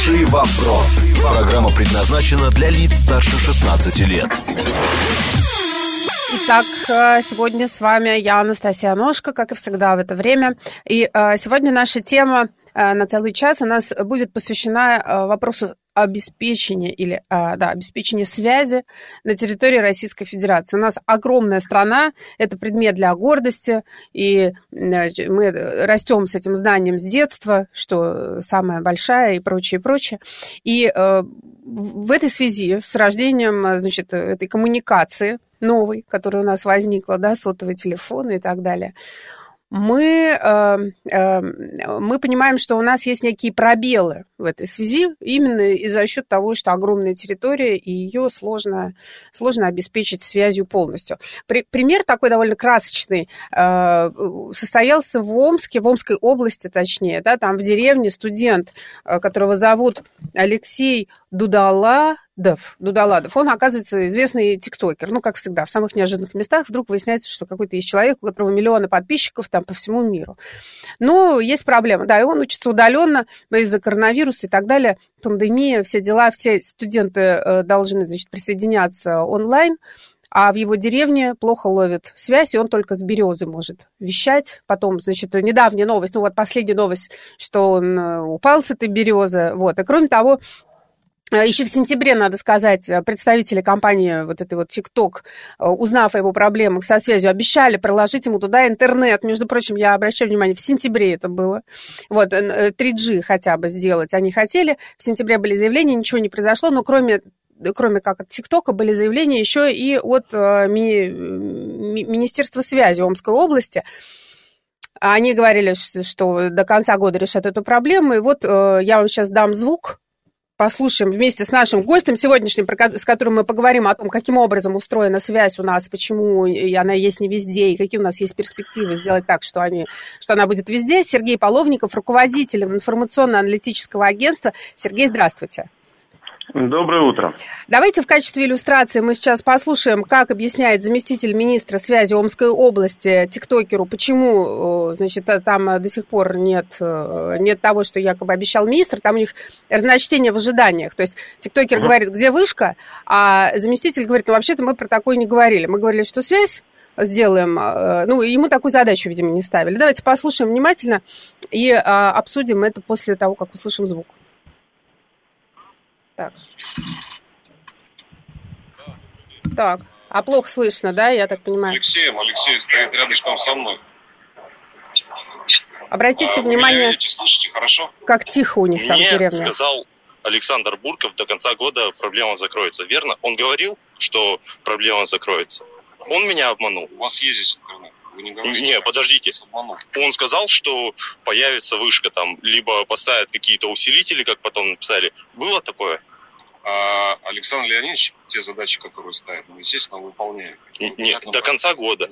Хороший вопрос. Программа предназначена для лиц старше 16 лет. Итак, сегодня с вами я, Анастасия Ножка, как и всегда в это время. И сегодня наша тема на целый час у нас будет посвящена вопросу обеспечения обеспечения связи на территории Российской Федерации. У нас огромная страна, это предмет для гордости, и мы растем с этим знанием с детства, что самая большая и прочее, прочее. И в этой связи с рождением, значит, этой коммуникации новой, которая у нас возникла, да, сотовый телефон и так далее, мы понимаем, что у нас есть некие пробелы в этой связи именно из-за счет того, что огромная территория, и ее сложно обеспечить связью полностью. Пример такой довольно красочный состоялся в Омской области, точнее, да, там в деревне студент, которого зовут Алексей Дудаладов. Он, оказывается, известный тиктокер. Ну, как всегда, в самых неожиданных местах вдруг выясняется, что какой-то есть человек, у которого миллионы подписчиков там по всему миру. Но есть проблема. Да, и он учится удаленно из-за коронавируса и так далее. Пандемия, все дела, все студенты должны, значит, присоединяться онлайн. А в его деревне плохо ловит связь, и он только с березы может вещать. Потом, значит, недавняя новость, последняя новость, что он упал с этой березы. Вот. И кроме того, еще в сентябре, надо сказать, представители компании вот этой вот TikTok, узнав о его проблемах со связью, обещали проложить ему туда интернет. Между прочим, я обращаю внимание, в сентябре это было. Вот, 3G хотя бы сделать они хотели. В сентябре были заявления, ничего не произошло, но кроме как от ТикТока были заявления еще и от Министерства связи Омской области. Они говорили, что до конца года решат эту проблему. И вот я вам сейчас дам звук. Послушаем вместе с нашим гостем сегодняшним, с которым мы поговорим о том, каким образом устроена связь у нас, почему она есть не везде, и какие у нас есть перспективы сделать так, что она будет везде. Сергей Половников, руководитель информационно-аналитического агентства. Сергей, здравствуйте. Доброе утро. Давайте в качестве иллюстрации мы сейчас послушаем, как объясняет заместитель министра связи Омской области тиктокеру, почему, значит, там до сих пор нет того, что якобы обещал министр, там у них разночтение в ожиданиях. То есть тиктокер говорит, где вышка, а заместитель говорит, вообще-то мы про такое не говорили. Мы говорили, что связь сделаем, ему такую задачу, видимо, не ставили. Давайте послушаем внимательно и обсудим это после того, как услышим звук. Так, а плохо слышно, да, я так понимаю? Алексей стоит рядышком со мной. Обратите внимание, слышите хорошо? Как тихо у них там в деревне. Мне сказал Александр Бурков, до конца года проблема закроется, верно? Он говорил, что проблема закроется. Он меня обманул. У вас есть здесь интернет? Вы не говорите? Не, подождите. Он сказал, что появится вышка там, либо поставят какие-то усилители, как потом написали. Было такое? Александр Леонидович, те задачи, которые ставит, естественно, выполняет. Нет, до конца года.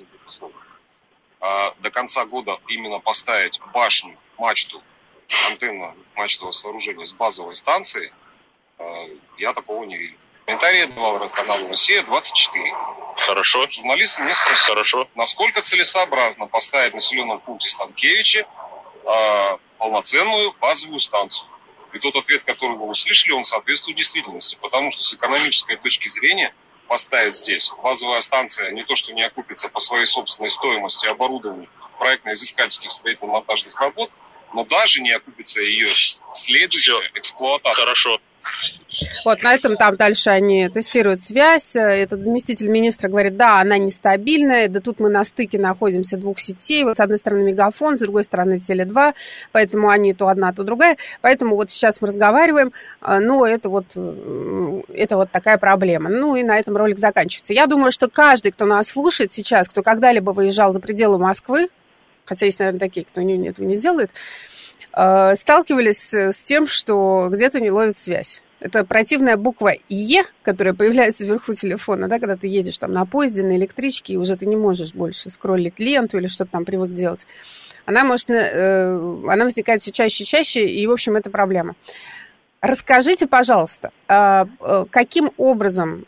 До конца года именно поставить башню, мачту, антенну мачтового сооружения с базовой станции, я такого не видел. Комментарий давал каналу «Россия-24». Хорошо. Журналисты мне спросили, насколько целесообразно поставить в населенном пункте Станкевичи полноценную базовую станцию. И тот ответ, который вы услышали, он соответствует действительности. Потому что с экономической точки зрения поставить здесь базовая станция не то, что не окупится по своей собственной стоимости оборудования проектно-изыскательских строительно-монтажных работ, но даже не окупится ее следующая эксплуатация. Хорошо. Вот на этом там дальше они тестируют связь. Этот заместитель министра говорит, да, она нестабильная, да тут мы на стыке находимся двух сетей. Вот с одной стороны Мегафон, с другой стороны Теле2, поэтому они то одна, то другая. Поэтому вот сейчас мы разговариваем, но это вот такая проблема. Ну и на этом ролик заканчивается. Я думаю, что каждый, кто нас слушает сейчас, кто когда-либо выезжал за пределы Москвы, хотя есть, наверное, такие, кто этого не делает, сталкивались с тем, что где-то не ловит связь. Это противная буква «Е», которая появляется вверху телефона, да, когда ты едешь там на поезде, на электричке, и уже ты не можешь больше скроллить ленту или что-то там привык делать. Она возникает все чаще и чаще, и, в общем, это проблема. Расскажите, пожалуйста, каким образом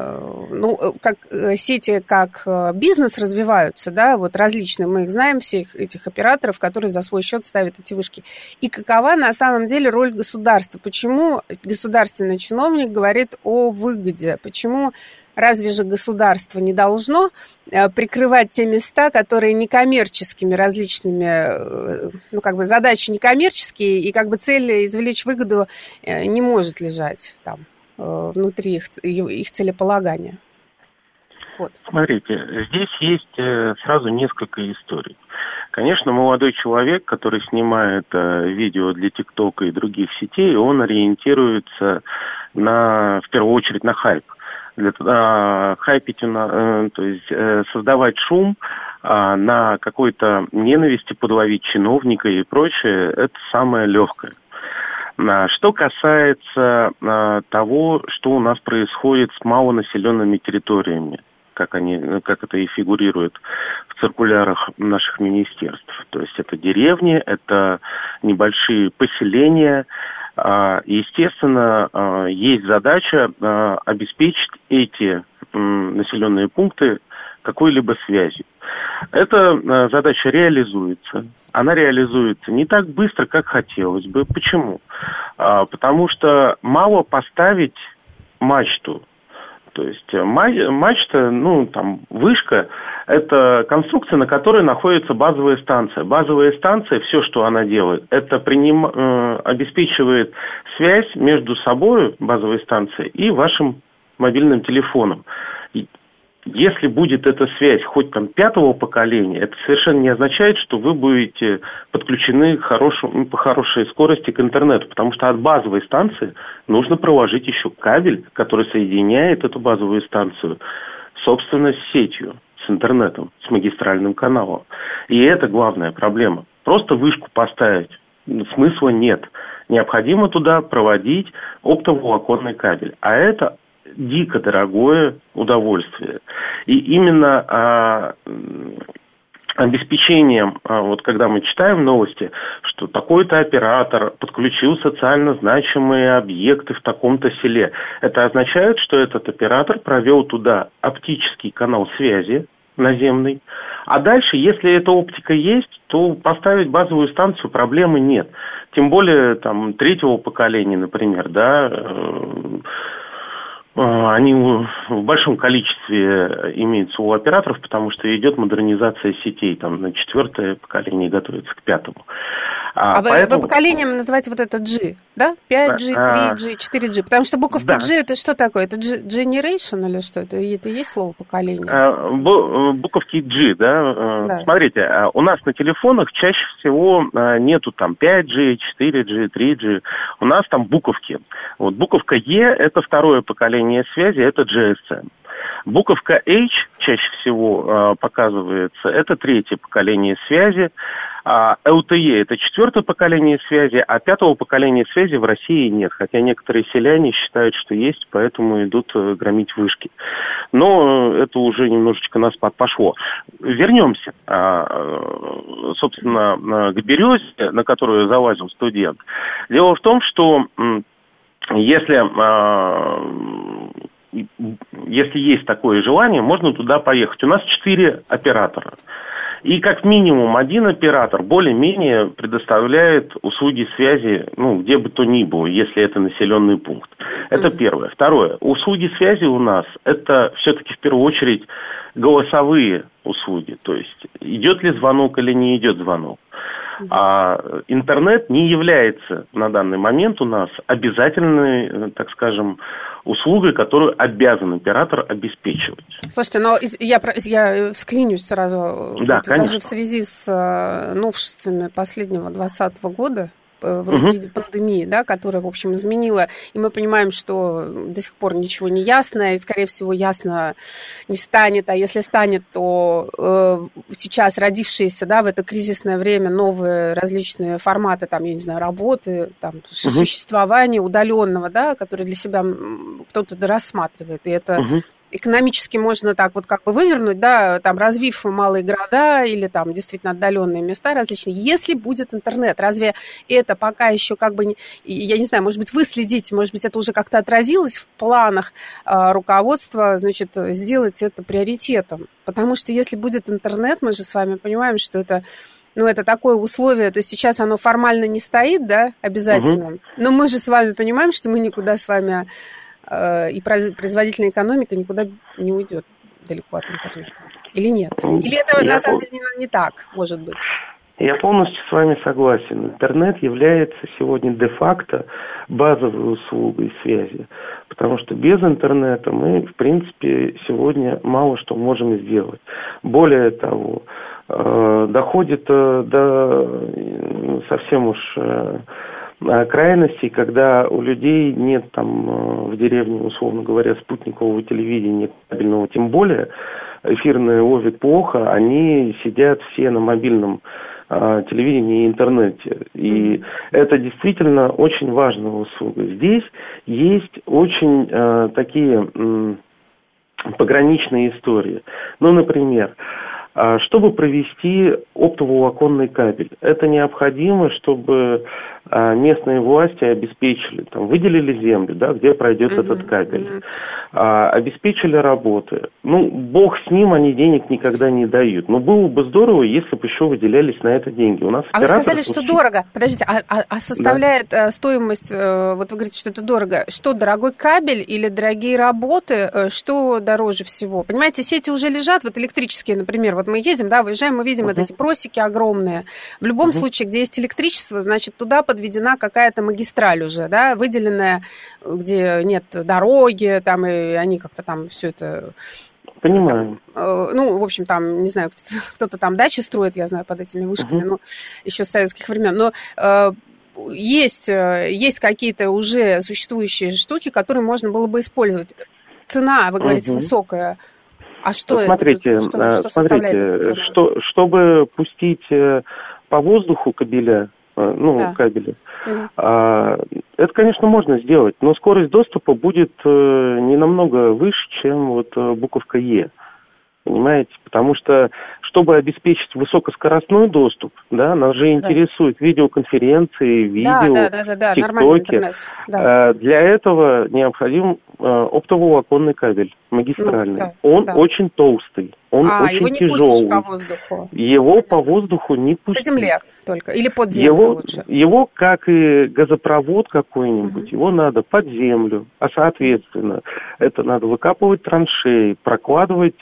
как сети как бизнес развиваются, да, вот различные, мы их знаем, всех этих операторов, которые за свой счет ставят эти вышки, и какова на самом деле роль государства? Почему государственный чиновник говорит о выгоде? Почему разве же государство не должно прикрывать те места, которые некоммерческими различными, задачи некоммерческие, и цель извлечь выгоду не может лежать там внутри их целеполагания? Вот. Смотрите, здесь есть сразу несколько историй. Конечно, молодой человек, который снимает видео для ТикТока и других сетей, он ориентируется в первую очередь на хайп. Хайпить, то есть создавать шум, на какой-то ненависти подловить чиновника и прочее, это самое легкое. Что касается того, что у нас происходит с малонаселенными территориями, как это и фигурирует в циркулярах наших министерств. То есть это деревни, это небольшие поселения. Естественно, есть задача обеспечить эти населенные пункты какой-либо связью. Эта задача реализуется. Она реализуется не так быстро, как хотелось бы. Почему? Потому что мало поставить мачту. То есть мачта, вышка – это конструкция, на которой находится базовая станция. Базовая станция, все, что она делает, это обеспечивает связь между собой, базовой станцией, и вашим мобильным телефоном. Если будет эта связь хоть пятого поколения, это совершенно не означает, что вы будете подключены по хорошей скорости к интернету, потому что от базовой станции нужно проложить еще кабель, который соединяет эту базовую станцию, собственно, с сетью, с интернетом, с магистральным каналом. И это главная проблема. Просто вышку поставить смысла нет. Необходимо туда проводить оптоволоконный кабель. А это дико дорогое удовольствие. И именно обеспечением, когда мы читаем новости, что такой-то оператор подключил социально значимые объекты в таком-то селе, это означает, что этот оператор провел туда оптический канал связи наземный. А дальше, если эта оптика есть, то поставить базовую станцию проблемы нет. Тем более, третьего поколения, например, они в большом количестве имеются у операторов, потому что идет модернизация сетей, на четвертое поколение готовится к пятому. Поэтому... Вы поколением называете вот это G, да? 5G, 3G, 4G, потому что буковка G это что такое? Это Generation или что? Это и есть слово поколение? Буковки G, да? Смотрите, у нас на телефонах чаще всего нету 5G, 4G, 3G, у нас там буковки. Вот буковка E это второе поколение связи, это GSM. Буковка H чаще всего показывается, это третье поколение связи. LTE – это четвертое поколение связи, а пятого поколения связи в России нет. Хотя некоторые селяне считают, что есть, поэтому идут громить вышки. Но это уже немножечко на спад пошло. Вернемся, собственно, к березе, на которую залазил студент. Дело в том, что если есть такое желание, можно туда поехать. У нас 4 оператора. И как минимум один оператор более-менее предоставляет услуги связи, где бы то ни было, если это населенный пункт. Это первое. Второе. Услуги связи у нас это все-таки в первую очередь голосовые услуги. То есть идет ли звонок или не идет звонок. А интернет не является на данный момент у нас обязательной, так скажем, услугой, которую обязан оператор обеспечивать. Слушайте, но я вклинюсь сразу, даже в связи с новшествами последнего 2020 года, в виде пандемии, которая, в общем, изменила. И мы понимаем, что до сих пор ничего не ясно, и, скорее всего, ясно не станет. А если станет, то сейчас родившиеся, в это кризисное время новые различные форматы, работы, существования удаленного, которые для себя кто-то рассматривает. И это экономически можно так вот как бы вывернуть, да, там, развив малые города или там действительно отдаленные места различные, если будет интернет. Разве это пока еще как бы, я не знаю, может быть, вы следите, может быть, это уже как-то отразилось в планах руководства, значит, сделать это приоритетом. Потому что если будет интернет, мы же с вами понимаем, что это... Ну, это такое условие, то есть сейчас оно формально не стоит, да, обязательно, но мы же с вами понимаем, что мы никуда с вами, и производительная экономика никуда не уйдет далеко от интернета. Или нет? Или это на самом деле не так, может быть? Я полностью с вами согласен. Интернет является сегодня де-факто базовой услугой связи, потому что без интернета мы, в принципе, сегодня мало что можем сделать. Более того, доходит до совсем уж крайностей, когда у людей нет там в деревне, условно говоря, спутникового телевидения, кабельного, тем более эфирное ловит плохо, они сидят все на мобильном телевидении и интернете. И это действительно очень важная услуга. Здесь есть очень такие пограничные истории. Ну, например, чтобы провести оптоволоконный кабель, это необходимо, чтобы местные власти обеспечили, там, выделили землю, да, где пройдет этот кабель, обеспечили работы. Ну, бог с ним, они денег никогда не дают. Но было бы здорово, если бы еще выделялись на это деньги. У нас вы сказали, что дорого. Подождите, составляет стоимость, вот вы говорите, что это дорого. Что, дорогой кабель или дорогие работы? Что дороже всего? Понимаете, сети уже лежат, вот электрические, например, вот мы едем, да, выезжаем, мы видим вот эти просеки огромные. В любом случае, где есть электричество, значит, туда подведена какая-то магистраль уже, да, выделенная, где нет дороги, там, и они как-то там все это... Понимаю. Там, ну, в общем, там, не знаю, кто-то там дачи строит, я знаю, под этими вышками, ну, еще с советских времен, но... Есть какие-то уже существующие штуки, которые можно было бы использовать. Цена, вы говорите, высокая. А что это? Смотрите, чтобы пустить по воздуху кабеля, кабели, это, конечно, можно сделать, но скорость доступа будет не намного выше, чем вот буковка Е. Понимаете? Потому что, чтобы обеспечить высокоскоростной доступ, да, нас же интересуют видеоконференции, видео, тиктоки. Для этого необходим оптоволоконный кабель магистральный. Он очень толстый, он очень его не тяжелый. По воздуху. Его по воздуху не пустить. По земле только, или под землю лучше? Его, как и газопровод какой-нибудь, его надо под землю, а соответственно, это надо выкапывать траншеи, прокладывать,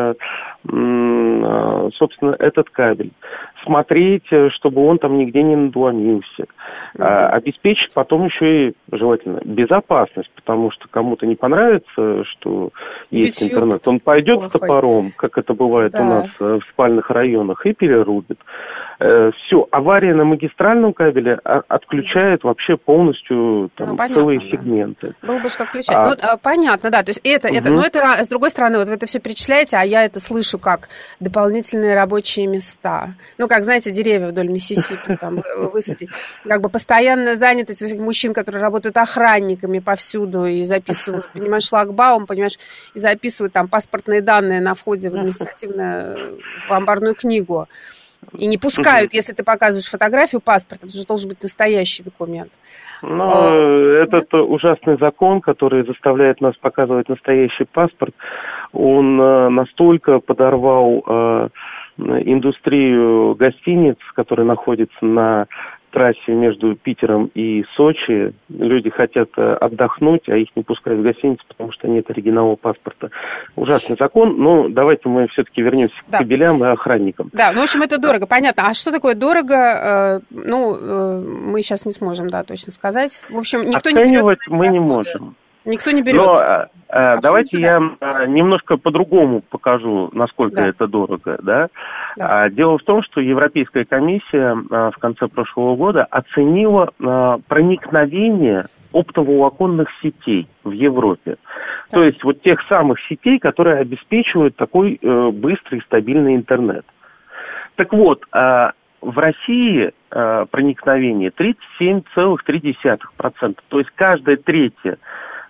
собственно, этот кабель, смотреть, чтобы он там нигде не надломился, обеспечить потом еще и, желательно, безопасность, потому что кому-то не понравится, что есть интернет, он пойдет с топором, как это бывает у нас в спальных районах, и перерубит. Все, авария на магистральном кабеле отключает вообще полностью целые сегменты. Было бы что отключать. Понятно, да, то есть это, но это, с другой стороны, вот вы это все перечисляете, а я это слышу как дополнительные рабочие места. Ну, как, знаете, деревья вдоль Миссисипи там высадить. Как бы постоянная занятость этих мужчин, которые работают охранниками повсюду и записывают, понимаешь, шлагбаум, понимаешь, и записывают там паспортные данные на входе в административную, в амбарную книгу. И не пускают, если ты показываешь фотографию паспорта, потому что должен быть настоящий документ. Этот ужасный закон, который заставляет нас показывать настоящий паспорт, он настолько подорвал индустрию гостиниц, которые находятся на трассе между Питером и Сочи. Люди хотят отдохнуть, а их не пускают в гостиницу, потому что нет оригинала паспорта. Ужасный закон, но давайте мы все-таки вернемся к кабелям и охранникам. Да, ну, в общем, это дорого, понятно. А что такое дорого, мы сейчас не сможем, точно сказать. В общем, никто не берет оценивать мы не можем. Никто не берется. Но давайте я немножко по-другому покажу, насколько это дорого. Да? Дело в том, что Европейская комиссия в конце прошлого года оценила проникновение оптоволоконных сетей в Европе. То есть вот тех самых сетей, которые обеспечивают такой быстрый и стабильный интернет. Так вот, в России проникновение 37,3%. То есть каждая третья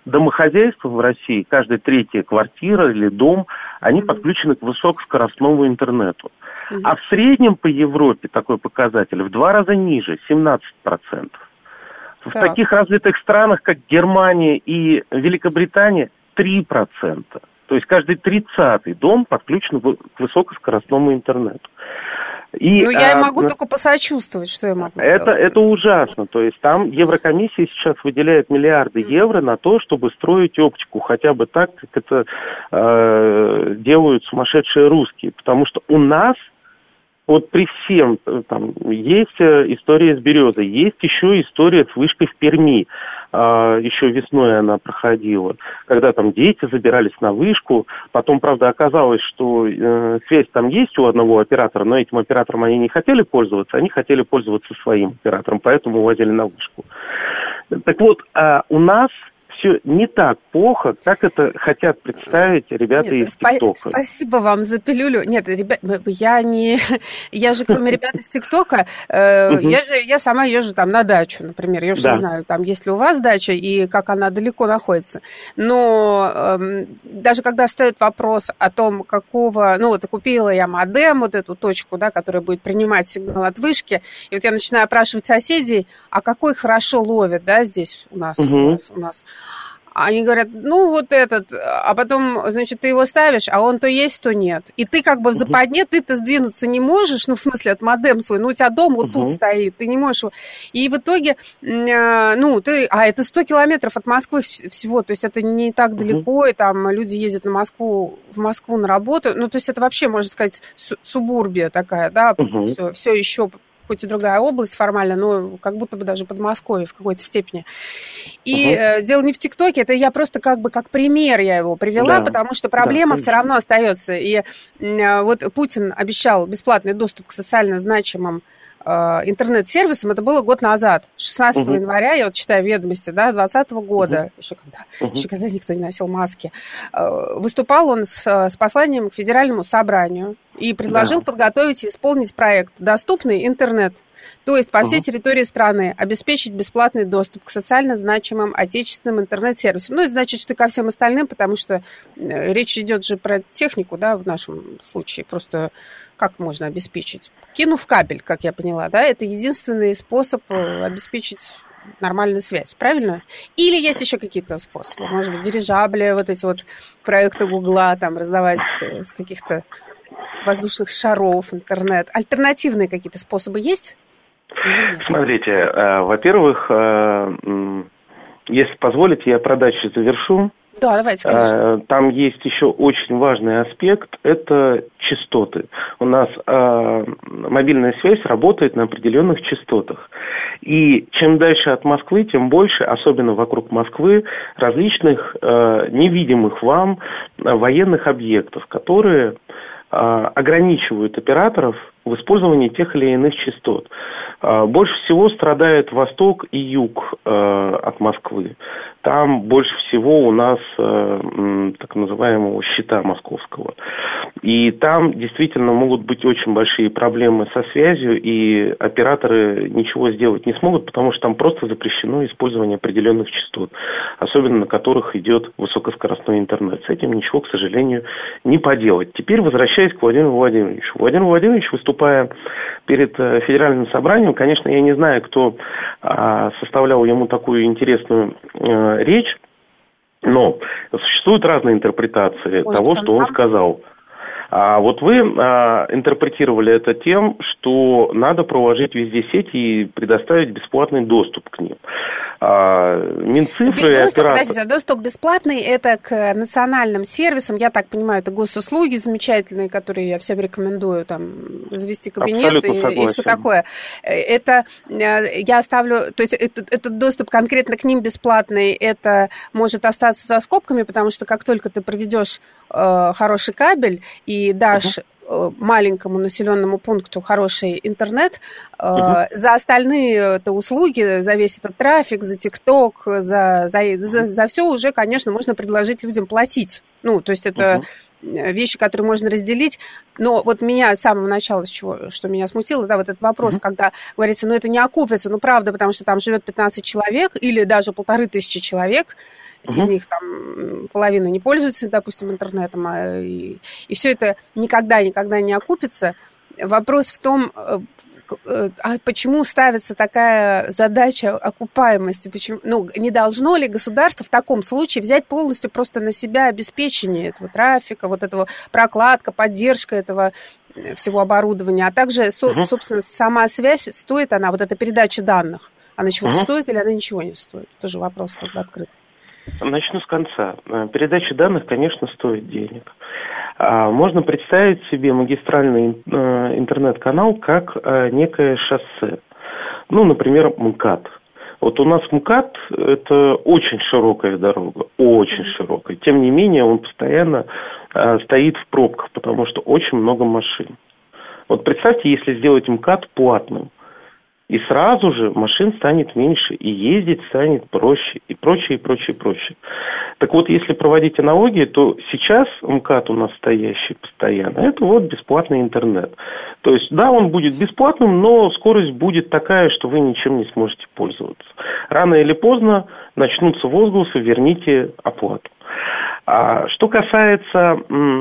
домохозяйства в России, каждая третья квартира или дом, они подключены к высокоскоростному интернету. А в среднем по Европе такой показатель в 2 раза ниже, 17%. В таких развитых странах, как Германия и Великобритания, 3%. То есть каждый 30-й дом подключен к высокоскоростному интернету. И, я могу только посочувствовать, что я могу сделать. Это ужасно. То есть там Еврокомиссия сейчас выделяет миллиарды евро на то, чтобы строить оптику, хотя бы так, как это делают сумасшедшие русские. Потому что у нас, вот при всем, там, есть история с березой, есть еще история с вышкой в Перми. Еще весной она проходила, когда там дети забирались на вышку. Потом, правда, оказалось, что связь там есть у одного оператора, но этим оператором они не хотели пользоваться, они хотели пользоваться своим оператором, поэтому увозили на вышку. Так вот, у нас все не так плохо, как это хотят представить ребята из ТикТока. Спасибо вам за пилюлю. Нет, ребят, я же кроме ребят из ТикТока, я сама езжу там на дачу, например. Я уж не знаю, там есть ли у вас дача и как она далеко находится. Но даже когда встает вопрос о том, какого, купила я модем, вот эту точку, да, которая будет принимать сигнал от вышки, и вот я начинаю опрашивать соседей, а какой хорошо ловит, да, здесь у нас. Они говорят, вот этот, а потом, значит, ты его ставишь, а он то есть, то нет. И ты как бы в западне, ты-то сдвинуться не можешь, в смысле, от модем свой, у тебя дом вот тут стоит, ты не можешь его. И в итоге, это 100 километров от Москвы всего, то есть это не так далеко, и там люди ездят в Москву на работу, то есть это вообще, можно сказать, субурбия такая, да, все еще хоть и другая область формально, но как будто бы даже Подмосковье в какой-то степени. И дело не в ТикТоке, это я просто как пример я его привела, потому что проблема все равно остается. И вот Путин обещал бесплатный доступ к социально значимым интернет-сервисам, это было год назад, 16 января, я вот читаю ведомости, 2020 года, еще когда никто не носил маски, выступал он с посланием к Федеральному собранию и предложил подготовить и исполнить проект «Доступный интернет». То есть по всей территории страны обеспечить бесплатный доступ к социально значимым отечественным интернет-сервисам. Это значит, что и ко всем остальным, потому что речь идет же про технику, да, в нашем случае. Просто как можно обеспечить? Кинув кабель, как я поняла, да, это единственный способ обеспечить нормальную связь, правильно? Или есть еще какие-то способы? Может быть, дирижабли, вот эти вот проекты Гугла, там, раздавать с каких-то воздушных шаров интернет. Альтернативные какие-то способы есть? Смотрите, во-первых, если позволите, я про дачу завершу. Да, давайте, конечно. Там есть еще очень важный аспект, это частоты. У нас мобильная связь работает на определенных частотах. И чем дальше от Москвы, тем больше, особенно вокруг Москвы, различных невидимых вам военных объектов, которые ограничивают операторов в использовании тех или иных частот. Больше всего страдает восток и юг от Москвы. Там больше всего у нас так называемого щита московского. И там действительно могут быть очень большие проблемы со связью, и операторы ничего сделать не смогут, потому что там просто запрещено использование определенных частот, особенно на которых идет высокоскоростной интернет. С этим ничего, к сожалению, не поделать. Теперь возвращаясь к Владимиру Владимировичу. Владимир Владимирович, выступая перед Федеральным собранием, конечно, я не знаю, кто составлял ему такую интересную речь, но существуют разные интерпретации того, что он сказал. А вот вы интерпретировали это тем, что надо проложить везде сети и предоставить бесплатный доступ к ним. Минцифры... Доступ бесплатный – это к национальным сервисам, я так понимаю, это госуслуги замечательные, которые я всем рекомендую, там, завести кабинет и все такое. Это я оставлю, то есть этот доступ конкретно к ним бесплатный, это может остаться за скобками, потому что как только ты проведешь хороший кабель и дашь маленькому населенному пункту хороший интернет, за остальные услуги, за весь этот трафик, за ТикТок, за все уже, конечно, можно предложить людям платить. То есть это вещи, которые можно разделить. Но вот меня с самого начала, что меня смутило, да, вот этот вопрос, когда говорится, это не окупится, правда, потому что там живет 15 человек или даже 1500 человек, из них там половина не пользуется, допустим, интернетом, и все это никогда не окупится. Вопрос в том, почему ставится такая задача окупаемости? Почему, не должно ли государство в таком случае взять полностью просто на себя обеспечение этого трафика, вот этого прокладка, поддержка этого всего оборудования, а также, собственно, сама связь, стоит она, вот эта передача данных, она чего-то стоит или она ничего не стоит? Тоже вопрос как бы открыт. Начну с конца. Передача данных, конечно, стоит денег. Можно представить себе магистральный интернет-канал как некое шоссе. Например, МКАД. Вот у нас МКАД – это очень широкая дорога, очень широкая. Тем не менее, он постоянно стоит в пробках, потому что очень много машин. Вот представьте, если сделать МКАД платным, и сразу же машин станет меньше, и ездить станет проще, и прочее, и прочее, и прочее. Так вот, если проводить аналогии, то сейчас МКАД у нас стоящий постоянно, это вот бесплатный интернет. То есть, да, он будет бесплатным, но скорость будет такая, что вы ничем не сможете пользоваться. Рано или поздно начнутся возгласы «верните оплату». Что касается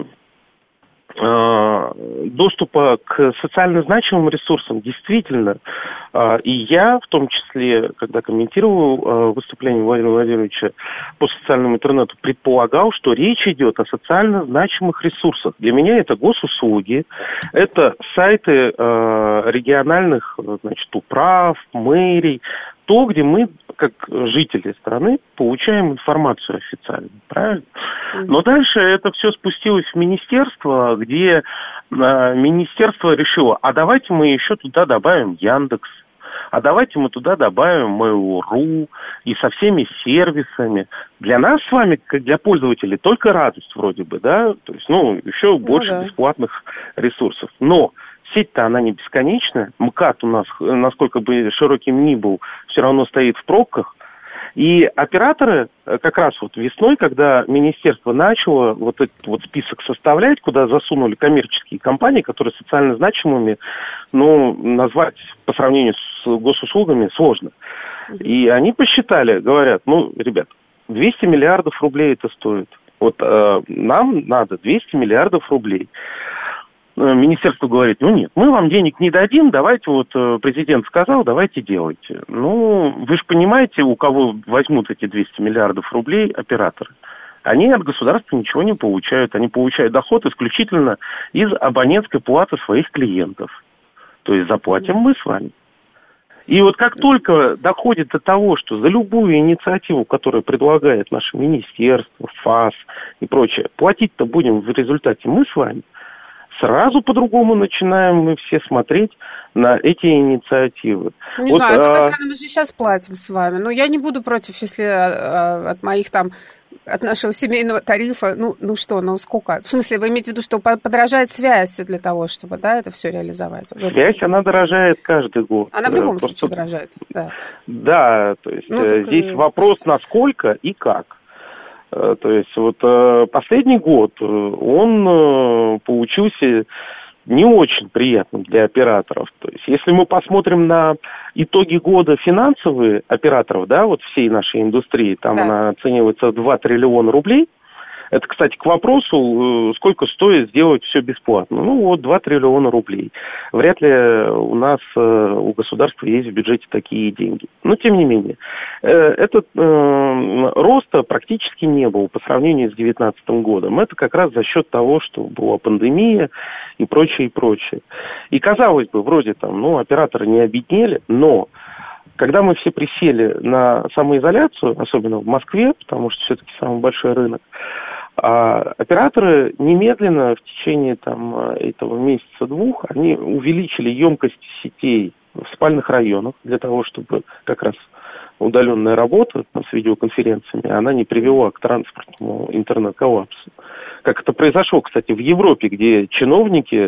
доступа к социально значимым ресурсам, действительно, и я, в том числе, когда комментировал выступление Владимира Владимировича по социальному интернету, предполагал, что речь идет о социально значимых ресурсах. Для меня это госуслуги, это сайты региональных, управ, мэрий, то, где мы, как жители страны, получаем информацию официально, правильно? Но дальше это все спустилось в министерство, где министерство решило, а давайте мы еще туда добавим Яндекс, а давайте мы туда добавим Mail.ru и со всеми сервисами. Для нас с вами, как для пользователей, только радость вроде бы, да? То есть, еще больше бесплатных ресурсов. Но сеть-то она не бесконечная. МКАД у нас, насколько бы широким ни был, все равно стоит в пробках. И операторы как раз вот весной, когда министерство начало вот этот вот список составлять, куда засунули коммерческие компании, которые социально значимыми, назвать по сравнению с госуслугами сложно. И они посчитали, говорят, ребят, 200 миллиардов рублей это стоит. Вот нам надо 200 миллиардов рублей. Министерство говорит, нет, мы вам денег не дадим, давайте президент сказал, давайте делайте. Вы же понимаете, у кого возьмут эти 200 миллиардов рублей операторы. Они от государства ничего не получают, они получают доход исключительно из абонентской платы своих клиентов. То есть заплатим мы с вами. И вот как только доходит до того, что за любую инициативу, которую предлагает наше министерство, ФАС и прочее, платить-то будем в результате мы с вами, сразу по-другому начинаем мы все смотреть на эти инициативы. Не знаю, с другой стороны, мы же сейчас платим с вами. Я не буду против, если от моих от нашего семейного тарифа, сколько? В смысле, вы имеете в виду, что подорожает связь для того, чтобы, это все реализовать? Связь, она дорожает каждый год. Она в любом случае дорожает, да. Да, то есть здесь вопрос, насколько и как. То есть последний год он получился не очень приятным для операторов. То есть если мы посмотрим на итоги года финансовые операторов, всей нашей индустрии, там она оценивается в 2 триллиона рублей. Это, кстати, к вопросу, сколько стоит сделать все бесплатно. 2 триллиона рублей. Вряд ли у нас, у государства есть в бюджете такие деньги. Но, тем не менее, этот роста практически не было по сравнению с 2019 годом. Это как раз за счет того, что была пандемия и прочее, и прочее. И, казалось бы, вроде операторы не обеднели, но когда мы все присели на самоизоляцию, особенно в Москве, потому что все-таки самый большой рынок, операторы немедленно в течение этого месяца-двух они увеличили емкость сетей в спальных районах для того, чтобы как раз удаленная работа с видеоконференциями, она не привела к транспортному интернет-коллапсу. Как это произошло, кстати, в Европе, где чиновники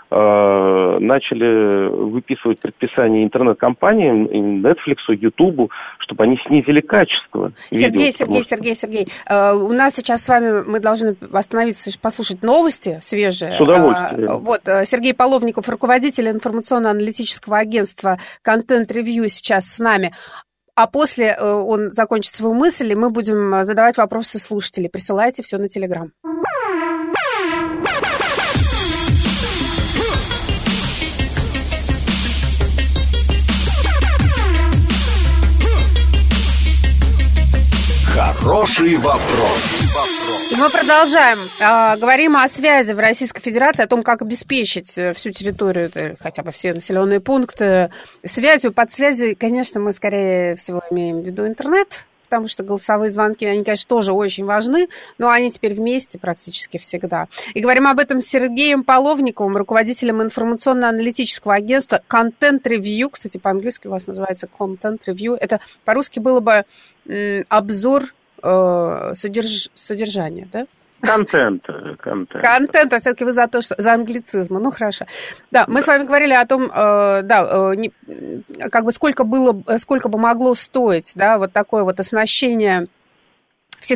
начали выписывать предписания интернет-компаниям, Netflix, YouTube, чтобы они снизили качество. Сергей, у нас сейчас с вами, мы должны остановиться, послушать новости свежие. С удовольствием. Сергей Половников, руководитель информационно-аналитического агентства «Контент Ревью», сейчас с нами. А после он закончит свою мысль, и мы будем задавать вопросы слушателей. Присылайте все на Telegram. Хороший вопрос. И мы продолжаем. Говорим о связи в Российской Федерации, о том, как обеспечить всю территорию, хотя бы все населенные пункты связью. Под связью, конечно, мы, скорее всего, имеем в виду интернет, потому что голосовые звонки, они, конечно, тоже очень важны, но они теперь вместе практически всегда. И говорим об этом с Сергеем Половниковым, руководителем информационно-аналитического агентства Content Review. Кстати, по-английски у вас называется Content Review. Это по-русски было бы обзор содержания, да? Контент. Контент, а все-таки вы за англицизм. Ну, хорошо. Да, мы с вами говорили о том, как бы сколько бы могло стоить, да, вот такое вот оснащение. Всех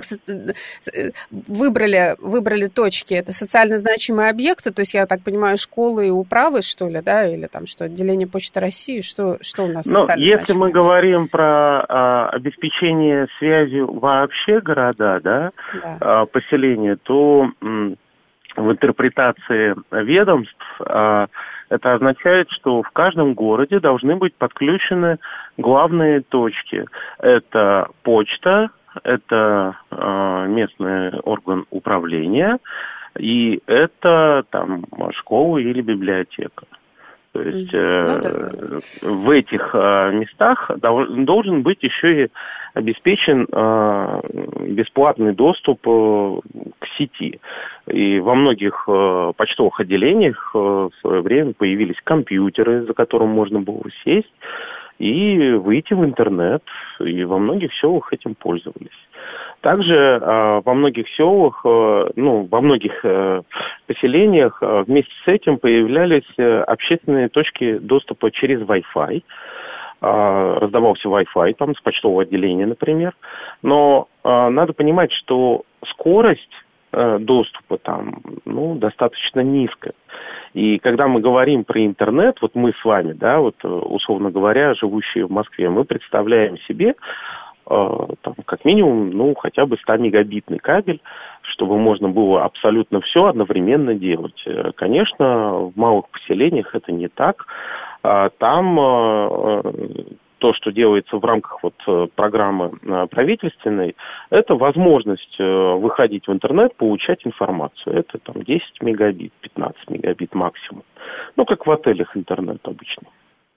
выбрали точки, это социально значимые объекты, то есть, я так понимаю, школы и управы, что ли, да, или там что, отделение Почты России, что у нас социально если мы говорим про обеспечение связью вообще города, да. Поселения, то в интерпретации ведомств это означает, что в каждом городе должны быть подключены главные точки. Это почта, это местный орган управления, и это там школа или библиотека. То есть в этих местах должен быть еще и обеспечен бесплатный доступ к сети. И во многих почтовых отделениях в свое время появились компьютеры, за которым можно было сесть и выйти в интернет, и во многих селах этим пользовались. Также во многих селах, во многих поселениях вместе с этим появлялись общественные точки доступа через Wi-Fi. Раздавался Wi-Fi там с почтового отделения, например. Но надо понимать, что скорость доступа там, достаточно низкая. И когда мы говорим про интернет, вот мы с вами, да, вот условно говоря, живущие в Москве, мы представляем себе там, как минимум, хотя бы 100-мегабитный кабель, чтобы можно было абсолютно все одновременно делать. Конечно, в малых поселениях это не так. Там то, что делается в рамках программы правительственной, это возможность выходить в интернет, получать информацию. Это там 10 мегабит, 15 мегабит максимум. Как в отелях интернет обычно.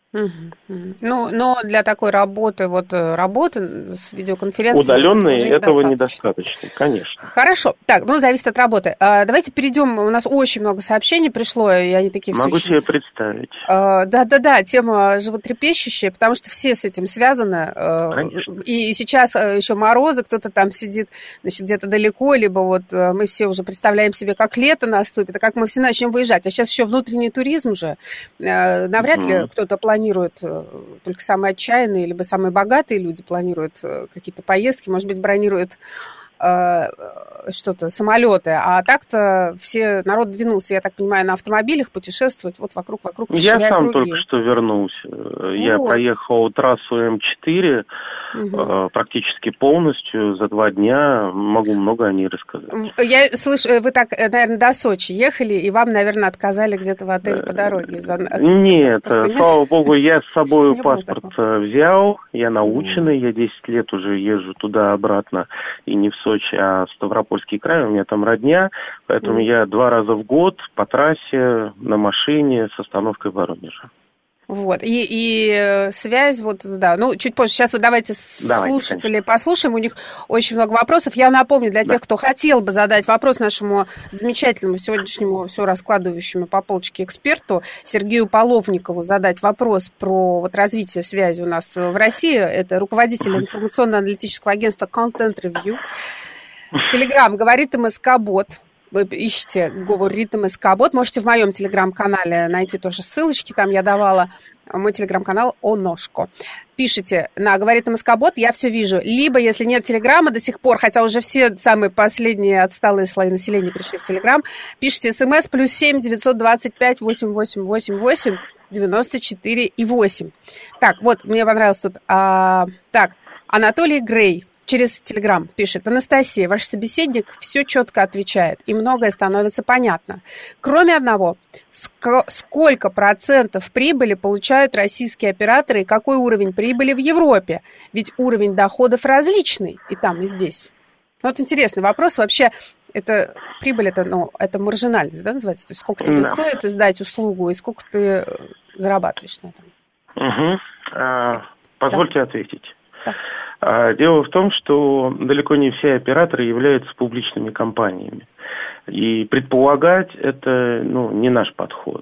Но для такой работы с видеоконференцией... Удаленной этого недостаточно, конечно. Хорошо. Так, зависит от работы. Давайте перейдем. У нас очень много сообщений пришло, и они такие все... Могу себе представить. Да, тема животрепещущая, потому что все с этим связаны. Конечно. И сейчас еще морозы, кто-то там сидит, где-то далеко, либо мы все уже представляем себе, как лето наступит, а как мы все начнем выезжать. А сейчас еще внутренний туризм же. Навряд ли кто-то планирует, только самые отчаянные, либо самые богатые люди планируют какие-то поездки, может быть, бронируют самолеты, а так-то народ двинулся, я так понимаю, на автомобилях путешествовать вокруг. Я сам только что вернулся. Я проехал трассу М4 практически полностью за 2 дня. Могу много о ней рассказать. Я слышу, вы так, наверное, до Сочи ехали, и вам, наверное, отказали где-то в отеле по дороге. Нет, слава богу, я с собой паспорт взял, я наученный, я 10 лет уже езжу туда-обратно, и не в Сочи, а в Ставропольский край, у меня там родня, поэтому я 2 раза в год по трассе на машине с остановкой в Воронеже. И связь, чуть позже. Сейчас давайте слушателей послушаем, у них очень много вопросов. Я напомню для тех, кто хотел бы задать вопрос нашему замечательному сегодняшнему все раскладывающему по полочке эксперту Сергею Половникову, задать вопрос про развитие связи у нас в России. Это руководитель информационно-аналитического агентства Content Review. Телеграм говорит МСК-бот. Вы ищите говорит МСК-бот. Можете в моем телеграм-канале найти тоже ссылочки, там я давала. Мой телеграм-канал «Оношко». пишите на «Говорит МСК-бот», я все вижу. Либо, если нет Телеграма до сих пор, хотя уже все самые последние отсталые слои населения пришли в Телеграм, пишите СМС +7 925 8888 94 и 8. Так, вот, мне понравилось тут. Так, Анатолий Грей через Телеграм пишет: Анастасия, ваш собеседник все четко отвечает, и многое становится понятно. Кроме одного, сколько процентов прибыли получают российские операторы и какой уровень прибыли в Европе? Ведь уровень доходов различный и там, и здесь. Вот интересный вопрос. Вообще, это прибыль, это маржинальность, да, называется? То есть сколько тебе стоит издать услугу и сколько ты зарабатываешь на этом? Позвольте ответить. Да. Дело в том, что далеко не все операторы являются публичными компаниями. И предполагать это не наш подход.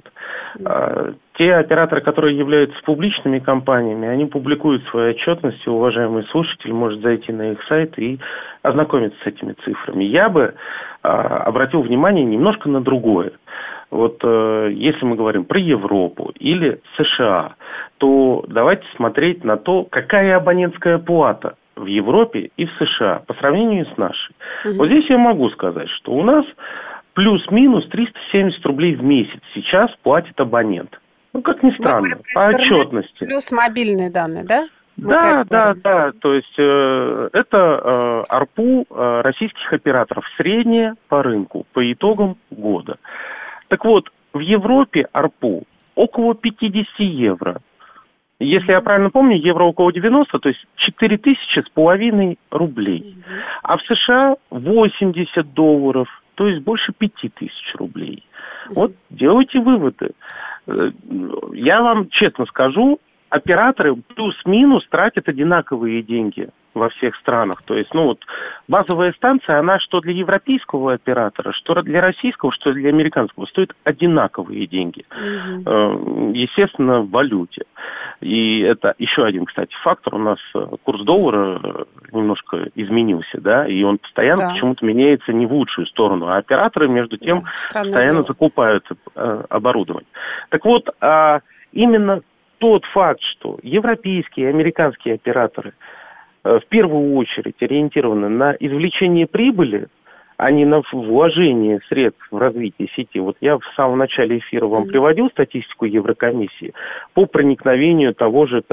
Те операторы, которые являются публичными компаниями, они публикуют свои отчетности. Уважаемый слушатель может зайти на их сайт и ознакомиться с этими цифрами. Я бы обратил внимание немножко на другое. Вот если мы говорим про Европу или США, то давайте смотреть на то, какая абонентская плата в Европе и в США по сравнению с нашей. Вот здесь я могу сказать, что у нас плюс-минус 370 рублей в месяц сейчас платит абонент. Как ни странно, по отчетности. Плюс мобильные данные, да? Да. То есть это ARPU российских операторов средняя по рынку по итогам года. Так вот, в Европе ARPU около 50 евро. Если я правильно помню, евро около 90, то есть 4500 рублей. А в США $80, то есть больше 5000 рублей. Вот делайте выводы. Я вам честно скажу, операторы плюс-минус тратят одинаковые деньги во всех странах. То есть, базовая станция, она что для европейского оператора, что для российского, что для американского, стоит одинаковые деньги. Естественно, в валюте. И это еще один, кстати, фактор. У нас курс доллара немножко изменился, да, и он постоянно почему-то меняется не в лучшую сторону. А операторы, между тем, постоянно закупают оборудование. Так вот, именно тот факт, что европейские и американские операторы в первую очередь ориентированы на извлечение прибыли, а не на вложение средств в развитие сети. Вот я в самом начале эфира вам приводил статистику Еврокомиссии по проникновению того же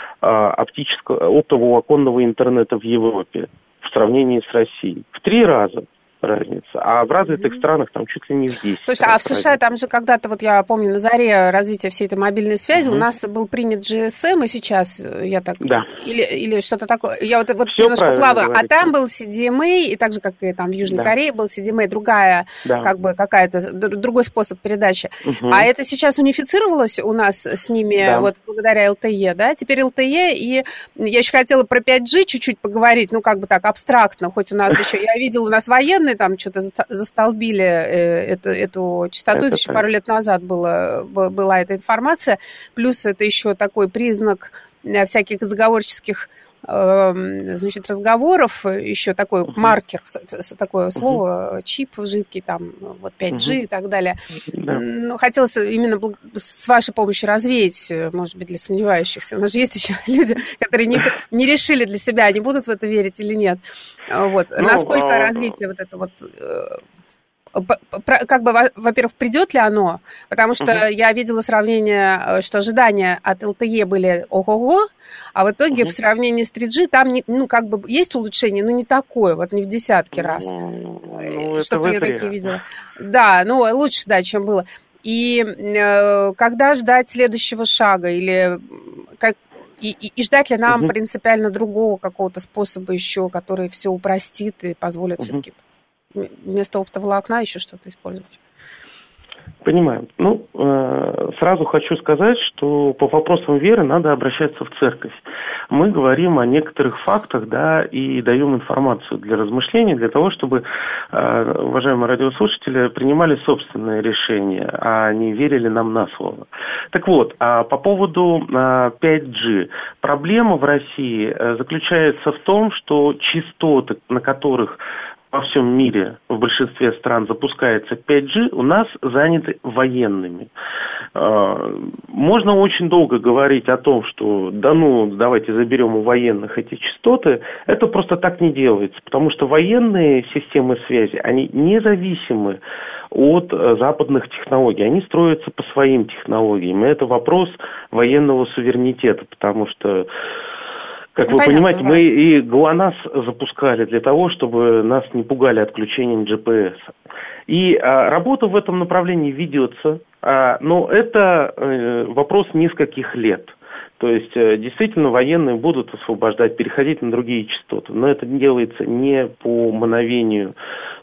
оптового оконного интернета в Европе в сравнении с Россией. В 3 раза разница, а в развитых странах там чуть ли не в 10. Слушай, а в США там же когда-то, вот я помню, на заре развития всей этой мобильной связи у нас был принят GSM, и сейчас я так... Да. Или что-то такое. Я вот немножко плаваю. А там был CDMA, и так же, как и там в Южной Корее был CDMA, другая, какая-то, другой способ передачи. А это сейчас унифицировалось у нас с ними, вот благодаря LTE, да? Теперь LTE, и я еще хотела про 5G чуть-чуть поговорить, так абстрактно, хоть у нас еще, я видела, у нас военные там что-то застолбили эту частоту, это еще пару лет назад была эта информация, плюс это еще такой признак всяких заговорческих разговоров, еще такой маркер, такое слово, чип жидкий, там, 5G и так далее. Хотелось именно с вашей помощью развеять, может быть, для сомневающихся. У нас же есть еще люди, которые не решили для себя, они будут в это верить или нет. Насколько развитие во-первых, придет ли оно? Потому что я видела сравнение, что ожидания от LTE были ого-го, а в итоге в сравнении с 3G там есть улучшение, но не такое, не в десятки раз. Что-то я такие видела. Да, лучше, чем было. И когда ждать следующего шага? Или и ждать ли нам принципиально другого какого-то способа еще, который все упростит и позволит все-таки вместо оптоволокна еще что-то использовать? Понимаю. Сразу хочу сказать, что по вопросам веры надо обращаться в церковь. Мы говорим о некоторых фактах, и даем информацию для размышлений, для того, чтобы уважаемые радиослушатели принимали собственные решения, а не верили нам на слово. Так вот, по поводу 5G. Проблема в России заключается в том, что частоты, на которых во всем мире, в большинстве стран запускается 5G, у нас заняты военными. Можно очень долго говорить о том, что давайте заберем у военных эти частоты. Это просто так не делается, потому что военные системы связи, они независимы от западных технологий. Они строятся по своим технологиям. И это вопрос военного суверенитета, потому что, как вы понимаете, мы и ГЛОНАСС запускали для того, чтобы нас не пугали отключением GPS. И работа в этом направлении ведется, но это вопрос нескольких лет. То есть, действительно, военные будут освобождать, переходить на другие частоты. Но это делается не по мановению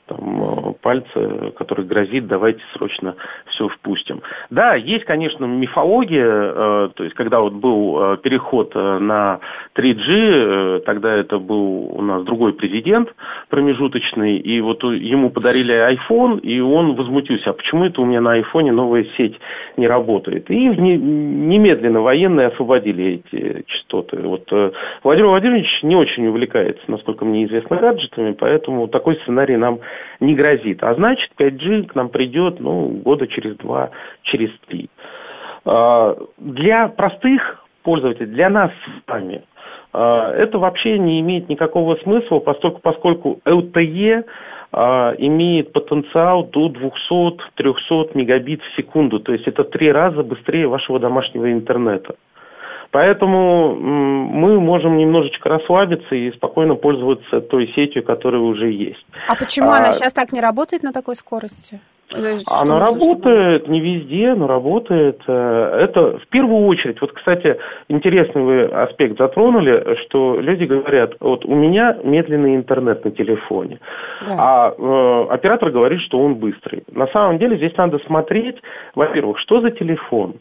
пальца, который грозит, давайте срочно все впустим. Да, есть, конечно, мифология, то есть, когда вот был переход на 3G, тогда это был у нас другой президент промежуточный, и вот ему подарили iPhone, и он возмутился, а почему это у меня на iPhone новая сеть не работает? И немедленно военные освободили эти частоты. Вот Владимир Владимирович не очень увлекается, насколько мне известно, гаджетами, поэтому такой сценарий нам не грозит. А значит, 5G к нам придет, года через 2, через 3. Для простых пользователей, для нас с вами, это вообще не имеет никакого смысла, поскольку LTE имеет потенциал до 200-300 мегабит в секунду. То есть это 3 раза быстрее вашего домашнего интернета. Поэтому мы можем немножечко расслабиться и спокойно пользоваться той сетью, которая уже есть. А почему она сейчас так не работает на такой скорости? Она работает не везде, но работает. Это в первую очередь, вот, кстати, интересный вы аспект затронули, что люди говорят, вот у меня медленный интернет на телефоне, да. А оператор говорит, что он быстрый. На самом деле здесь надо смотреть, во-первых, что за телефон.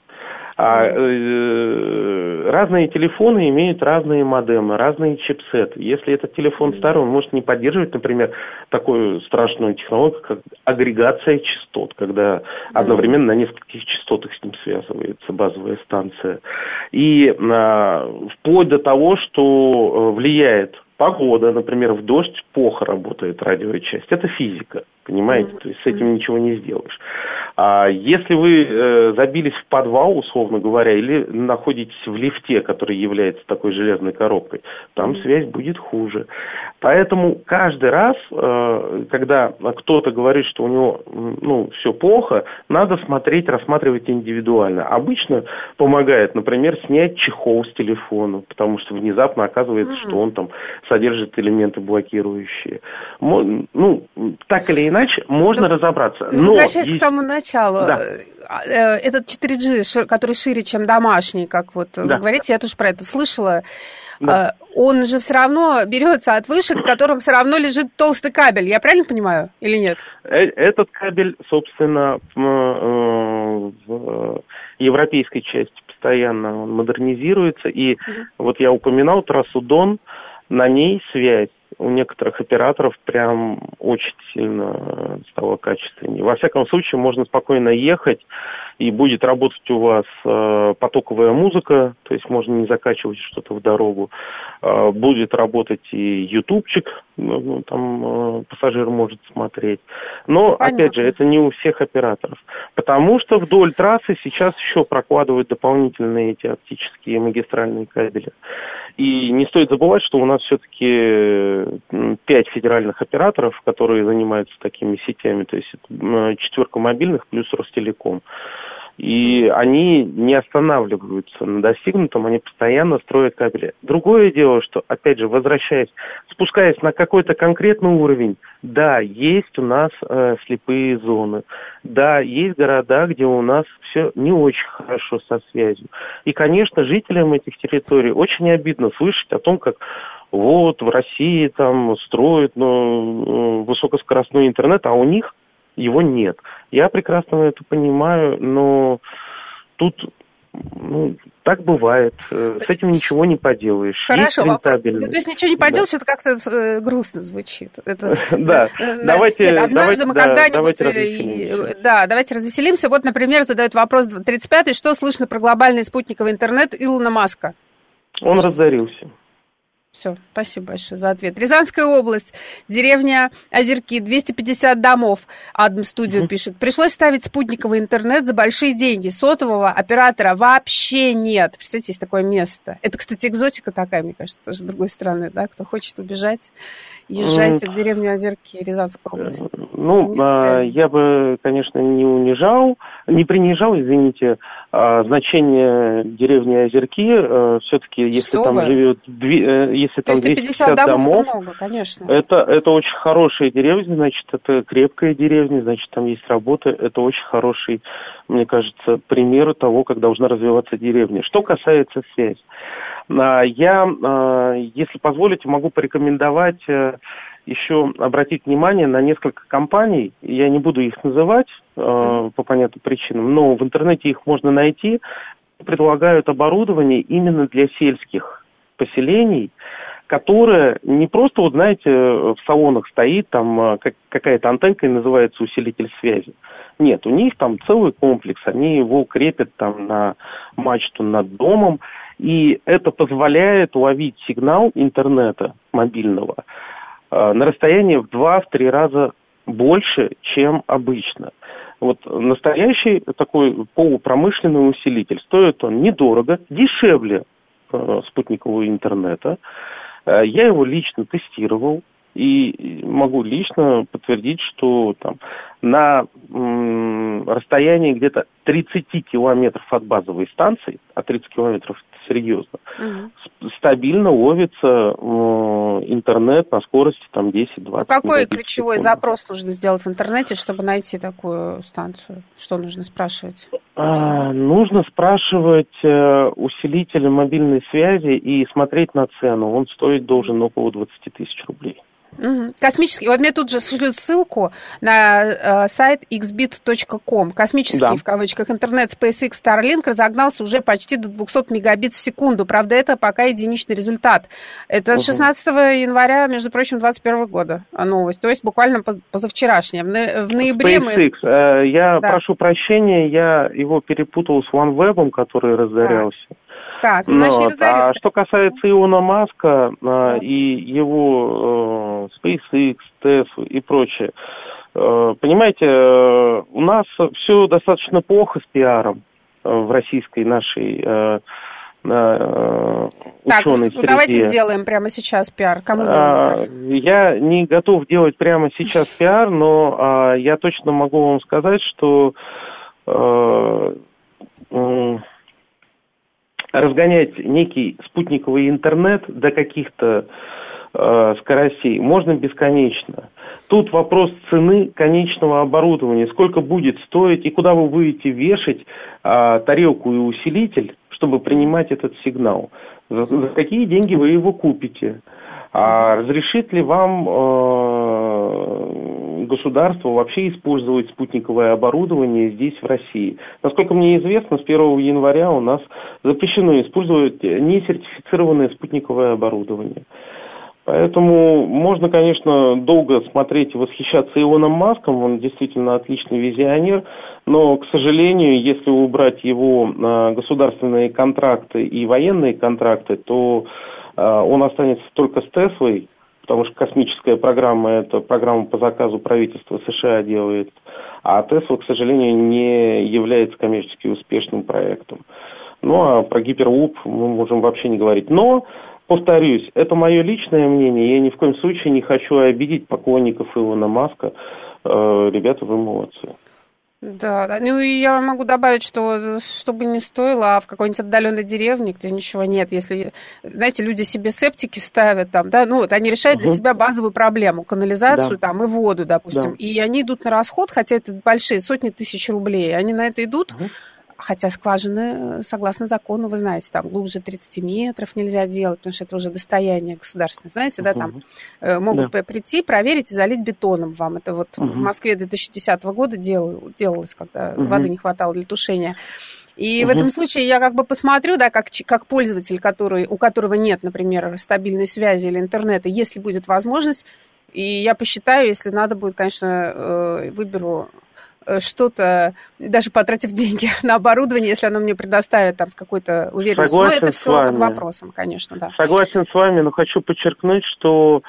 Разные телефоны имеют разные модемы, разные чипсеты. Если этот телефон старый, он может не поддерживать, например, такую страшную технологию, как агрегация частот, когда одновременно на нескольких частотах с ним связывается базовая станция. И вплоть до того, что влияет погода, например, в дождь плохо работает радиовая часть. Это физика, понимаете? То есть с этим ничего не сделаешь. А если вы забились в подвал, условно говоря, или находитесь в лифте, который является такой железной коробкой, там связь будет хуже. Поэтому каждый раз, когда кто-то говорит, что у него все плохо, надо рассматривать индивидуально. Обычно помогает, например, снять чехол с телефона, потому что внезапно оказывается, что он там содержит элементы блокирующие. Так или иначе, можно разобраться. Возвращаясь к самому началу, да. Этот 4G, который шире, чем домашний, как вот вы говорите, я тоже про это слышала, да. Он же все равно берется от вышек, к которым все равно лежит толстый кабель. Я правильно понимаю или нет? Этот кабель, собственно, в европейской части постоянно модернизируется. И вот я упоминал трассу Дон, на ней связь у некоторых операторов прям очень сильно стала качественнее. Во всяком случае, можно спокойно ехать, и будет работать у вас потоковая музыка, то есть можно не закачивать что-то в дорогу. Будет работать и ютубчик, там пассажир может смотреть. Но, опять же, это не у всех операторов. Потому что вдоль трассы сейчас еще прокладывают дополнительные эти оптические магистральные кабели. И не стоит забывать, что у нас все-таки 5 федеральных операторов, которые занимаются такими сетями, то есть 4 мобильных плюс Ростелеком. И они не останавливаются на достигнутом, они постоянно строят кабели. Другое дело, что, опять же, спускаясь на какой-то конкретный уровень, да, есть у нас слепые зоны, да, есть города, где у нас все не очень хорошо со связью. И, конечно, жителям этих территорий очень обидно слышать о том, как вот в России там строят высокоскоростной интернет, а у них его нет. Я прекрасно это понимаю, но тут так бывает. С этим ничего не поделаешь. Хорошо. То есть ничего не поделаешь, это как-то грустно звучит. Да. Однажды мы когда-нибудь... Давайте развеселимся. Вот, например, задает вопрос 35-й. Что слышно про глобальный спутниковый интернет Илона Маска? Он разорился. Все, спасибо большое за ответ. Рязанская область, деревня Озерки, 250 домов. Адм Студио пишет. Пришлось ставить спутниковый интернет за большие деньги. Сотового оператора вообще нет. Представляете, есть такое место. Это, кстати, экзотика такая, мне кажется, тоже с другой стороны, да? Кто хочет убежать, езжайте в деревню Озерки, Рязанская область. Я бы, конечно, не принижал, извините, значение деревни Озерки. Все-таки, если там живет, если там 250 домов, это много, конечно. Это очень хорошая деревня, значит, это крепкая деревня, значит, там есть работа. Это очень хороший, мне кажется, пример того, как должна развиваться деревня. Что касается связи. Я, если позволите, могу порекомендовать еще обратить внимание на несколько компаний. Я не буду их называть по понятным причинам, но в интернете их можно найти. Предлагают оборудование именно для сельских поселений, которое не просто, вот знаете, в салонах стоит, там какая-то антенка и называется усилитель связи. Нет, у них там целый комплекс, они его крепят там на мачту над домом, и это позволяет уловить сигнал интернета мобильного на расстоянии в 2-3 раза больше, чем обычно. Вот настоящий такой полупромышленный усилитель. Стоит он недорого, дешевле спутникового интернета. Я его лично тестировал и могу лично подтвердить, что там на расстоянии где-то 30 километров от базовой станции, а 30 километров это серьезно, стабильно ловится интернет на скорости там 10-20. Какой ключевой запрос нужно сделать в интернете, чтобы найти такую станцию? Что нужно спрашивать? Нужно спрашивать усилитель мобильной связи и смотреть на цену. Он стоить должен около 20 тысяч рублей. Космический. Вот мне тут же шлют ссылку на сайт xbit.com. Космический, в кавычках, интернет SpaceX Starlink разогнался уже почти до 200 мегабит в секунду. Правда, это пока единичный результат. Это 16 января, между прочим, 2021 года новость. То есть буквально позавчерашняя. В ноябре SpaceX. Я прошу прощения, я его перепутал с OneWeb, который разорялся. Так, а что касается Илона Маска и его SpaceX, Tesla и прочее, понимаете, у нас все достаточно плохо с пиаром в российской нашей ученой среде. Давайте сделаем прямо сейчас пиар. Кому делаем пиар? Я не готов делать прямо сейчас пиар, но я точно могу вам сказать, что разгонять некий спутниковый интернет до каких-то скоростей можно бесконечно. Тут вопрос цены конечного оборудования. Сколько будет стоить и куда вы будете вешать тарелку и усилитель, чтобы принимать этот сигнал. За какие деньги вы его купите. Разрешит ли вам государство вообще использовать спутниковое оборудование здесь, в России? Насколько мне известно, с 1 января у нас запрещено использовать несертифицированное спутниковое оборудование. Поэтому можно, конечно, долго смотреть и восхищаться Илоном Маском, он действительно отличный визионер, но, к сожалению, если убрать его государственные контракты и военные контракты, то он останется только с Теслой, потому что космическая программа – это программа по заказу правительства США делает, а Тесла, к сожалению, не является коммерчески успешным проектом. Ну, а про гиперлуп мы можем вообще не говорить. Но, повторюсь, это мое личное мнение, я ни в коем случае не хочу обидеть поклонников Илона Маска. Ребята, вы молодцы. Да, ну и я могу добавить, что бы ни стоило, а в какой-нибудь отдаленной деревне, где ничего нет, если, знаете, люди себе септики ставят там, да, ну вот они решают для себя базовую проблему, канализацию там и воду, допустим, и они идут на расход, хотя это большие, сотни тысяч рублей, они на это идут, хотя скважины, согласно закону, вы знаете, там глубже 30 метров нельзя делать, потому что это уже достояние государственное, знаете, да, там могут прийти, проверить и залить бетоном вам. Это вот в Москве 2010 года делалось, когда воды не хватало для тушения. И в этом случае я как бы посмотрю, да, как пользователь, у которого нет, например, стабильной связи или интернета, если будет возможность, и я посчитаю, если надо будет, конечно, выберу что-то, даже потратив деньги на оборудование, если оно мне предоставит там с какой-то уверенностью. Но это все под вопросом, конечно, да. Согласен с вами, но хочу подчеркнуть, что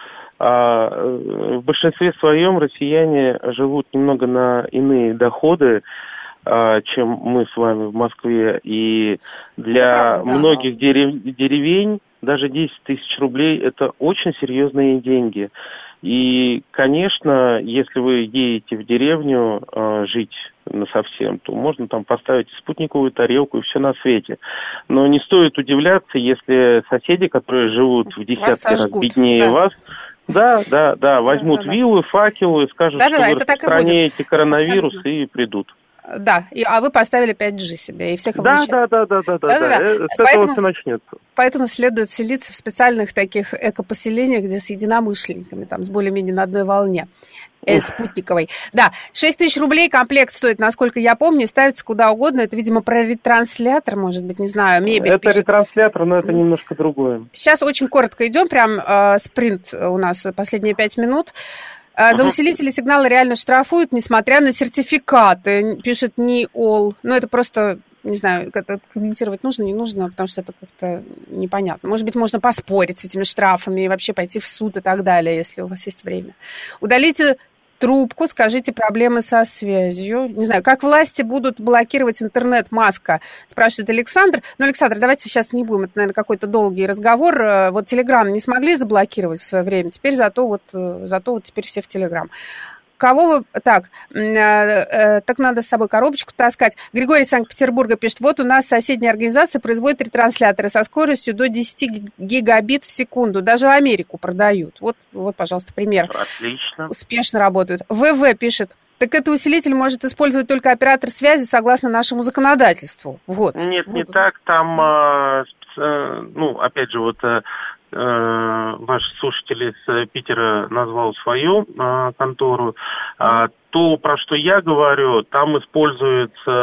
в большинстве своем россияне живут немного на иные доходы, чем мы с вами в Москве. И для многих деревень даже 10 тысяч рублей – это очень серьезные деньги. И, конечно, если вы едете в деревню жить насовсем, то можно там поставить спутниковую тарелку и все на свете. Но не стоит удивляться, если соседи, которые живут в десятки раз беднее вас, возьмут вилы, факелы, скажут, что вы распространяете коронавирус и придут. Да, а вы поставили 5G себе и всех обучаете. С этого все начнется. Поэтому следует селиться в специальных таких экопоселениях, где с единомышленниками, там, с более-менее на одной волне. Спутниковой. Да, 6 тысяч рублей комплект стоит, насколько я помню, ставится куда угодно. Это, видимо, про ретранслятор, может быть, не знаю, мебель. Это ретранслятор, но это немножко другое. Сейчас очень коротко идем, прям спринт у нас последние 5 минут. За усилители сигнала реально штрафуют, несмотря на сертификаты, пишет НИОЛ. Ну, это просто, не знаю, как-то комментировать нужно, не нужно, потому что это как-то непонятно. Может быть, можно поспорить с этими штрафами и вообще пойти в суд и так далее, если у вас есть время. Удалите трубку, скажите проблемы со связью. Не знаю, как власти будут блокировать интернет, Маска, спрашивает Александр. Но, Александр, давайте сейчас не будем, это, наверное, какой-то долгий разговор. Вот Телеграм не смогли заблокировать в свое время, теперь зато теперь все в Телеграм. Кого вы... Так надо с собой коробочку таскать. Григорий из Санкт-Петербурга пишет, вот у нас соседняя организация производит ретрансляторы со скоростью до 10 гигабит в секунду. Даже в Америку продают. Вот, пожалуйста, пример. Отлично. Успешно работают. ВВ пишет, так это усилитель может использовать только оператор связи согласно нашему законодательству. Вот. Нет, не так. Там, опять же, ваш слушатель из Питера назвал свою контору. То, про что я говорю, там используется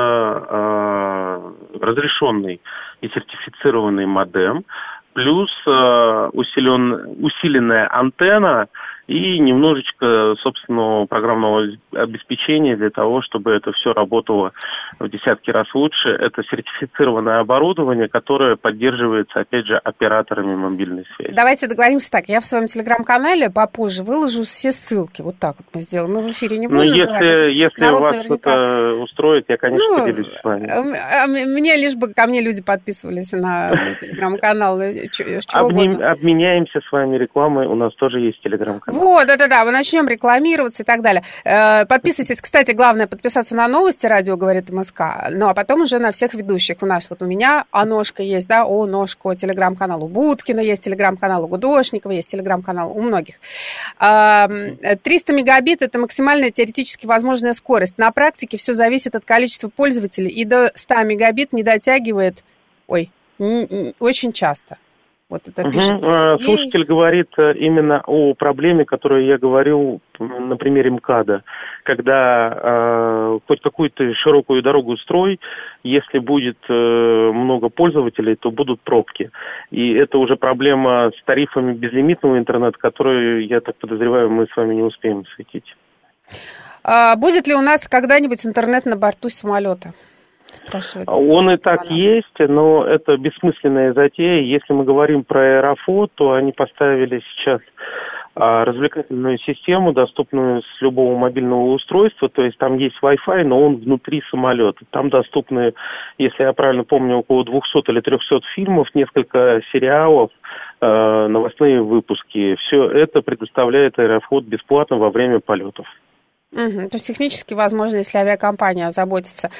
разрешенный и сертифицированный модем, плюс усиленная антенна и немножечко собственного программного обеспечения для того, чтобы это все работало в десятки раз лучше. Это сертифицированное оборудование, которое поддерживается, опять же, операторами мобильной связи. Давайте договоримся так. Я в своем телеграм-канале попозже выложу все ссылки. Вот так вот мы сделаем. Мы в эфире не будем называть. Если вас это устроит, я, конечно, поделюсь с вами. Мне лишь бы ко мне люди подписывались на мой телеграм-канал. Обменяемся с вами рекламой. У нас тоже есть телеграм-канал. Вот, да, мы начнем рекламироваться и так далее. Подписывайтесь. Кстати, главное подписаться на новости «Радио говорит МСК», ну, а потом уже на всех ведущих. У нас вот у меня Аношка есть, да, Ножко, телеграм-канал у Будкина есть, телеграм-канал у Гудошникова есть, телеграм-канал у многих. 300 мегабит – это максимальная теоретически возможная скорость. На практике все зависит от количества пользователей, и до 100 мегабит не дотягивает, очень часто. Вот это пишет. Слушатель говорит именно о проблеме, которую я говорил на примере МКАДа. Когда хоть какую-то широкую дорогу строить, если будет много пользователей, то будут пробки. И это уже проблема с тарифами безлимитного интернета, которую, я так подозреваю, мы с вами не успеем осветить. Будет ли у нас когда-нибудь интернет на борту самолета? Он и так есть, но это бессмысленная затея. Если мы говорим про Аэрофлот, то они поставили сейчас развлекательную систему, доступную с любого мобильного устройства. То есть там есть Wi-Fi, но он внутри самолета. Там доступны, если я правильно помню, около 200 или 300 фильмов, несколько сериалов, новостные выпуски. Все это предоставляет Аэрофлот бесплатно во время полетов. То есть технически возможно, если авиакомпания озаботится.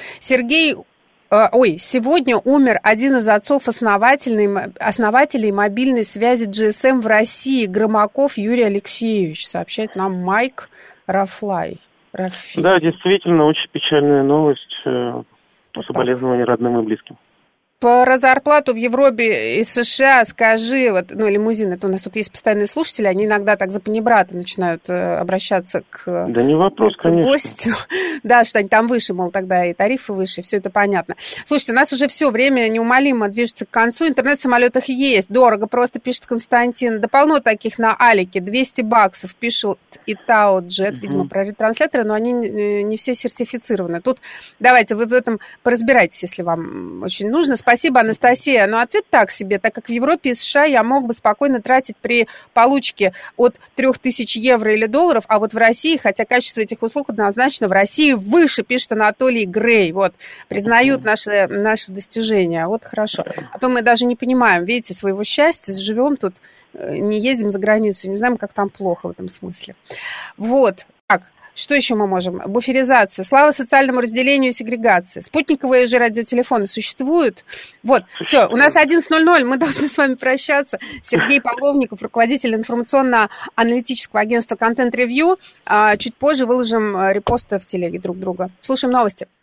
Сегодня умер один из отцов-основателей мобильной связи GSM в России, Громаков Юрий Алексеевич, сообщает нам Майк Рафлай. Да, действительно, очень печальная новость. Соболезнования родным и близким. Про зарплату в Европе и США скажи, вот, ну, лимузин, это у нас тут есть постоянные слушатели, они иногда так за панибрата начинают обращаться к, да не вопрос, к конечно. гостю. Да, что они там выше, мол, тогда и тарифы выше, все это понятно. Слушайте, у нас уже все время неумолимо движется к концу, интернет в самолетах есть, дорого, просто пишет Константин, да полно таких на Алике, $200, пишет Итао Джет, видимо, про ретрансляторы, но они не все сертифицированы. Тут давайте вы в этом поразбирайтесь, если вам очень нужно. Спасибо, Анастасия. Но ответ так себе, так как в Европе и США я мог бы спокойно тратить при получке от 3000 евро или долларов, а вот в России, хотя качество этих услуг однозначно в России выше, пишет Анатолий Грей. Вот, признают наши достижения. Вот хорошо. А то мы даже не понимаем, видите, своего счастья, живем тут, не ездим за границу, не знаем, как там плохо в этом смысле. Вот. Так. Что еще мы можем? Буферизация. Слава социальному разделению и сегрегации. Спутниковые же радиотелефоны существуют. Вот, все, у нас 11:00, мы должны с вами прощаться. Сергей Половников, руководитель информационно-аналитического агентства Content Review. Чуть позже выложим репосты в телеге друг друга. Слушаем новости.